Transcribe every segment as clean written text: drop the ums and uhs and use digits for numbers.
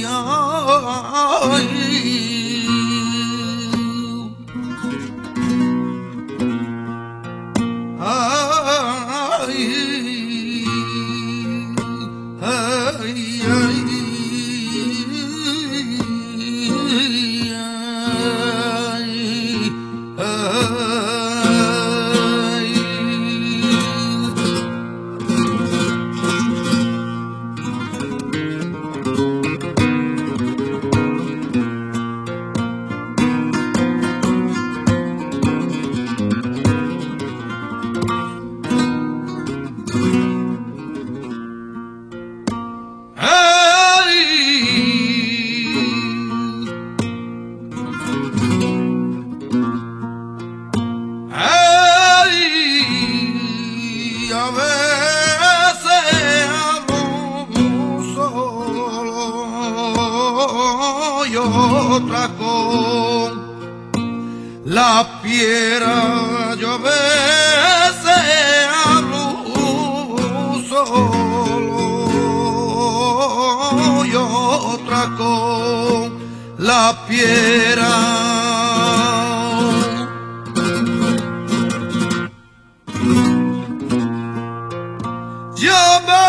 A veces hablo solo y otra con la piedra. Yo a veces hablo solo y otra con la piedra. Yo me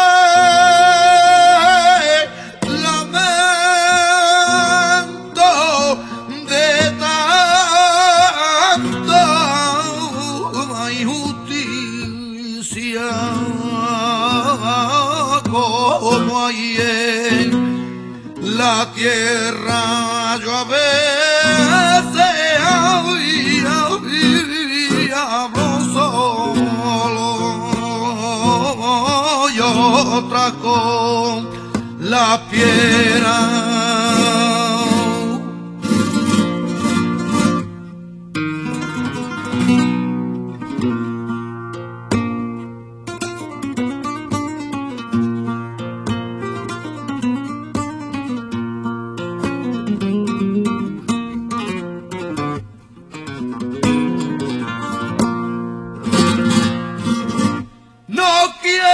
lamento de tanta injusticia como hay en la tierra. Yo a veces hablo solo y otra con la piedra. No quiero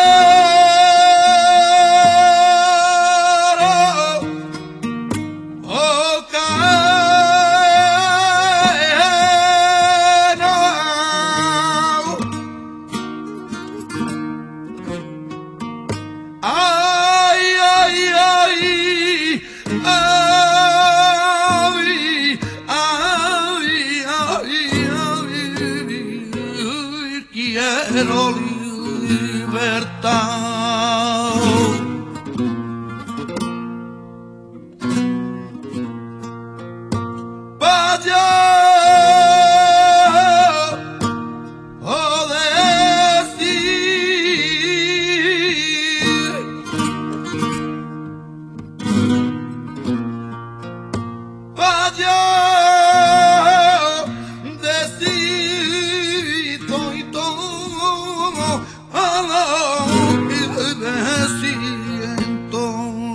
caer, no. Ay, ay, ay, ay, ay, ay, quiero libertad. Vaya a decir, vaya a decir y todo a lo que me siento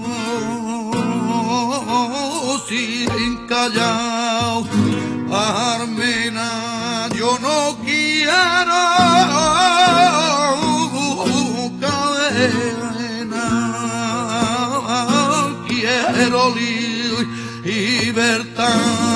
sin callar. Armena, yo no quiero cadena, quiero libertad.